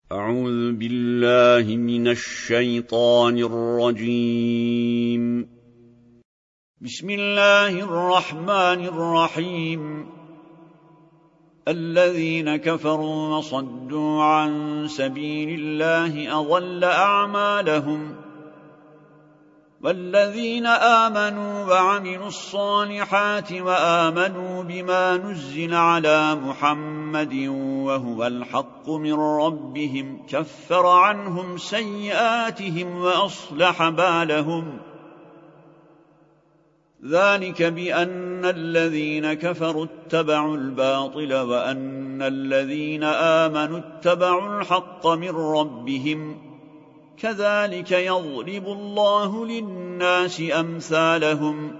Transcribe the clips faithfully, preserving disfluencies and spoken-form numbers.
أعوذ بالله من الشيطان الرجيم. بسم الله الرحمن الرحيم. الذين كفروا وصدوا عن سبيل الله أضل أعمالهم، والذين آمنوا وعملوا الصالحات وآمنوا بما نزل على محمد وهو الحق من ربهم كفر عنهم سيئاتهم وأصلح بالهم. ذلك بأن الذين كفروا اتبعوا الباطل وأن الذين آمنوا اتبعوا الحق من ربهم، كذلك يضرب الله للناس أمثالهم.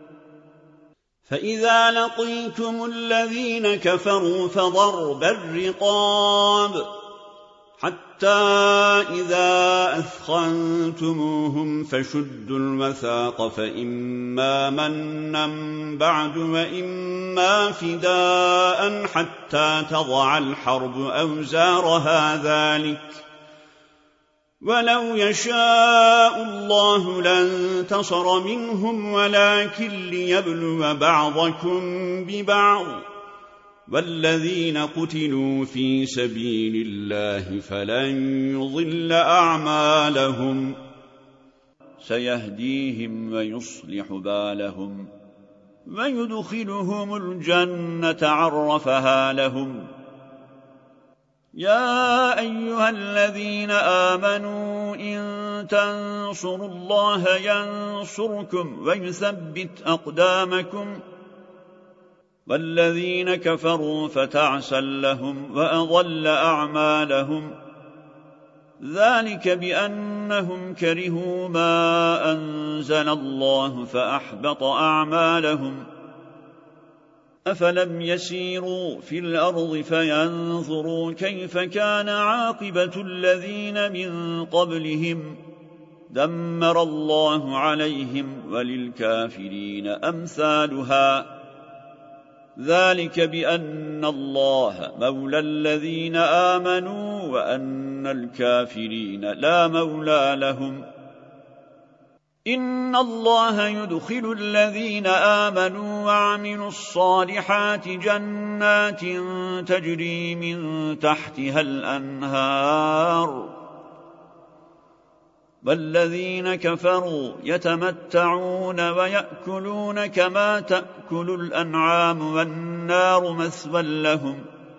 فإذا لقيتم الذين كفروا فضرب الرقاب حتى إذا أثخنتموهم فشدوا الوثاق، فإما منا بعد وإما فداء حتى تضع الحرب أوزارها، ذلك ولو يشاء الله لانتصر منهم ولكن ليبلو بعضكم ببعض، والذين قتلوا في سبيل الله فلن يضل أعمالهم، سيهديهم ويصلح بالهم ويدخلهم الجنة عرفها لهم. يا أيها الذين آمنوا إن تنصروا الله ينصركم ويثبت أقدامكم، والذين كفروا فتعسا لهم وأضل أعمالهم. ذلك بأنهم كرهوا ما أنزل الله فأحبط أعمالهم. أفلم يسيروا في الأرض فينظروا كيف كان عاقبة الذين من قبلهم، دمر الله عليهم وللكافرين أمثالها. ذلك بأن الله مولى الذين آمنوا وأن الكافرين لا مولى لهم. إن الله يدخل الذين آمنوا وعملوا الصالحات جنات تجري من تحتها الأنهار، والذين كفروا يتمتعون ويأكلون كما تأكل الأنعام والنار مثوى لهم.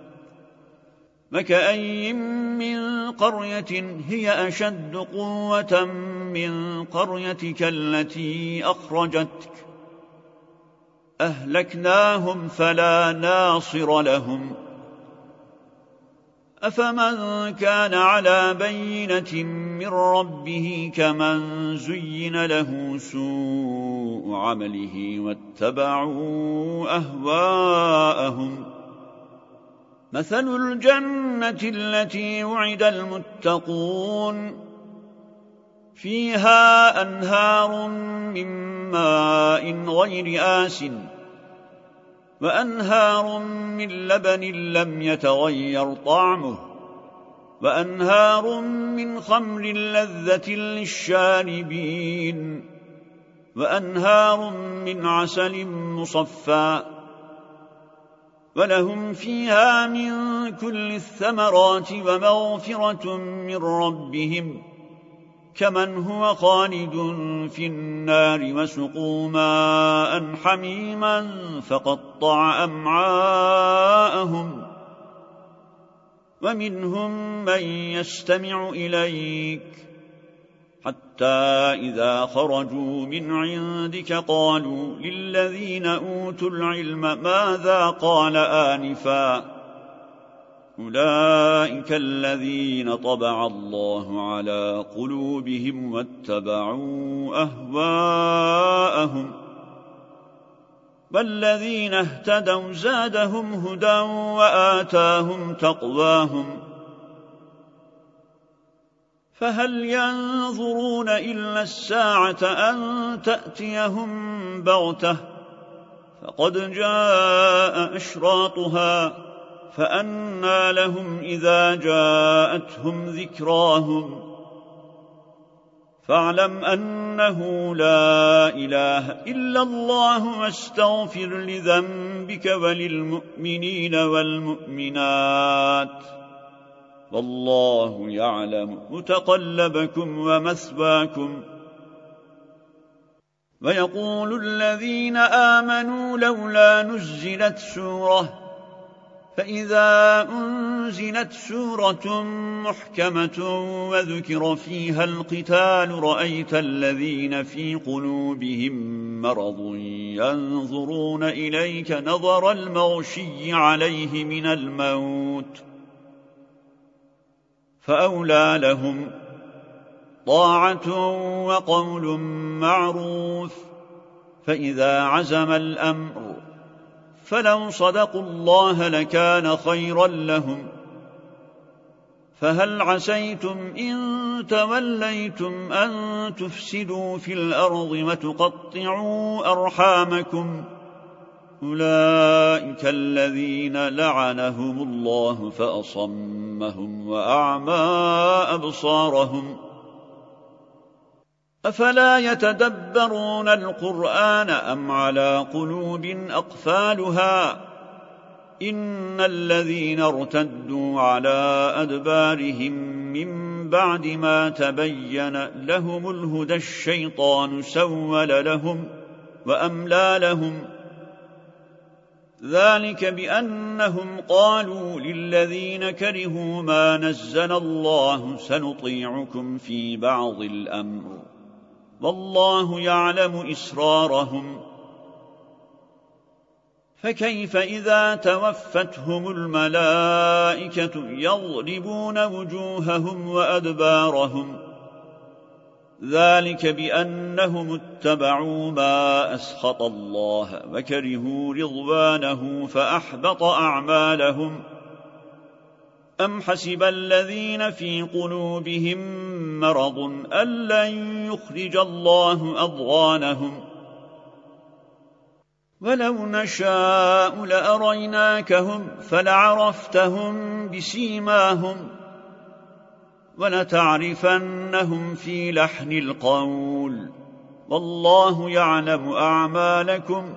وكأي من قرية هي أشد قوة من قريتك التي أخرجتك أهلكناهم فلا ناصر لهم. أفمن كان على بينة من ربه كمن زين له سوء عمله واتبعوا أهواءهم. مثل الجنة التي وعد المتقون فيها أنهار من ماء غير آسٍ وأنهار من لبن لم يتغير طعمه وأنهار من خمر لذة للشاربين وأنهار من عسل مصفى، ولهم فيها من كل الثمرات ومغفرة من ربهم، كمن هو خالد في النار وسقوا ماء حميما فقطع أمعاءهم. ومنهم من يستمع إليك حتى إذا خرجوا من عندك قالوا للذين أوتوا العلم ماذا قال آنفا، أولئك الذين طبع الله على قلوبهم واتبعوا أهواءهم، والذين اهتدوا زادهم هدى وآتاهم تقواهم. فهل ينظرون إلا الساعة أن تأتيهم بغتة، فقد جاء أشراطها فأنى لهم إذا جاءتهم ذكراهم فاعلم أنه لا إله إلا الله واستغفر لذنبك وللمؤمنين والمؤمنات والله يعلم متقلبكم ومثواكم. ويقول الذين آمنوا لولا نزلت سورة فإذا أنزلت سورة محكمة وذكر فيها القتال رأيت الذين في قلوبهم مرض ينظرون إليك نظر المغشي عليه من الموت فأولى لهم طاعة وقول معروف. فإذا عزم الأمر فلو صدقوا الله لكان خيرا لهم. فهل عسيتم إن توليتم أن تفسدوا في الأرض وتقطعوا أرحامكم أولئك الذين لعنهم الله فأصمهم وأعمى أبصارهم أفلا يتدبرون القرآن أم على قلوب أقفالها إن الذين ارتدوا على أدبارهم من بعد ما تبين لهم الهدى الشيطان سول لهم وأملى لهم ذلك بأنهم قالوا للذين كرهوا ما نزل الله سنطيعكم في بعض الأمر والله يعلم إسرارهم. فكيف إذا توفتهم الملائكة يضربون وجوههم وأدبارهم ذلك بأنهم اتبعوا ما أسخط الله وكرهوا رضوانه فأحبط أعمالهم. أم حسب الذين في قلوبهم مرض أن لن يخرج الله أضغانهم ولو نشاء لأريناكهم فلعرفتهم بسيماهم ولتعرفنهم في لحن القول والله يعلم أعمالكم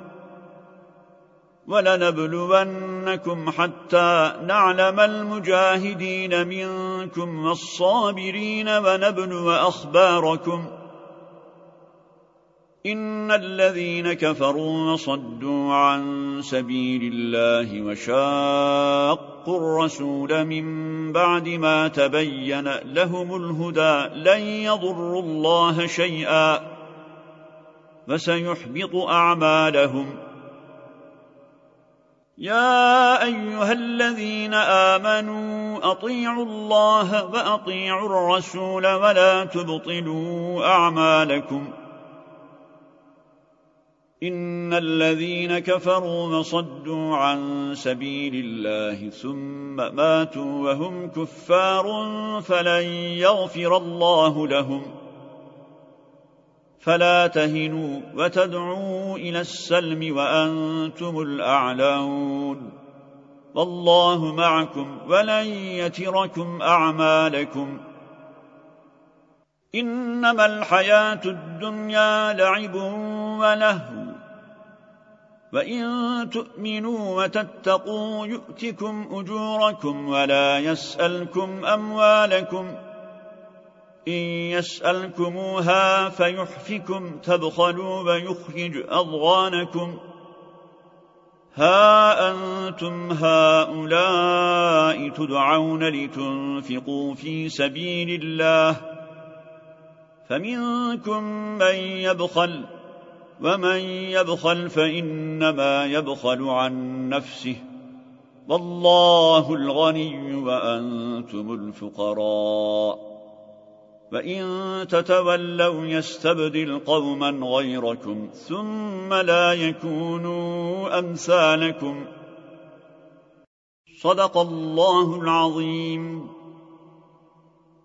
ولنبلونكم حتى نعلم المجاهدين منكم والصابرين ونبلو أخباركم. إن الذين كفروا وصدوا عن سبيل الله وشاقوا الرسول من بعد ما تبين لهم الهدى لن يضروا الله شيئا وسيحبط أعمالهم. يا أيها الذين آمنوا أطيعوا الله وأطيعوا الرسول ولا تبطلوا أعمالكم. إن الذين كفروا وصدوا عن سبيل الله ثم ماتوا وهم كفار فلن يغفر الله لهم. فلا تهنوا وتدعوا إلى السلم وأنتم الأعلون والله معكم ولن يتركم أعمالكم. إنما الحياة الدنيا لعب ولهو وإن تؤمنوا وتتقوا يؤتكم أجوركم ولا يسألكم أموالكم إن يسألكموها فيحفكم تبخلوا ويخرج أضغانكم. ها أنتم هؤلاء تدعون لتنفقوا في سبيل الله فمنكم من يبخل ومن يبخل فإنما يبخل عن نفسه والله الغني وأنتم الفقراء وإن تتولوا يستبدل قوما غيركم ثم لا يكونوا أمثالكم. صدق الله العظيم.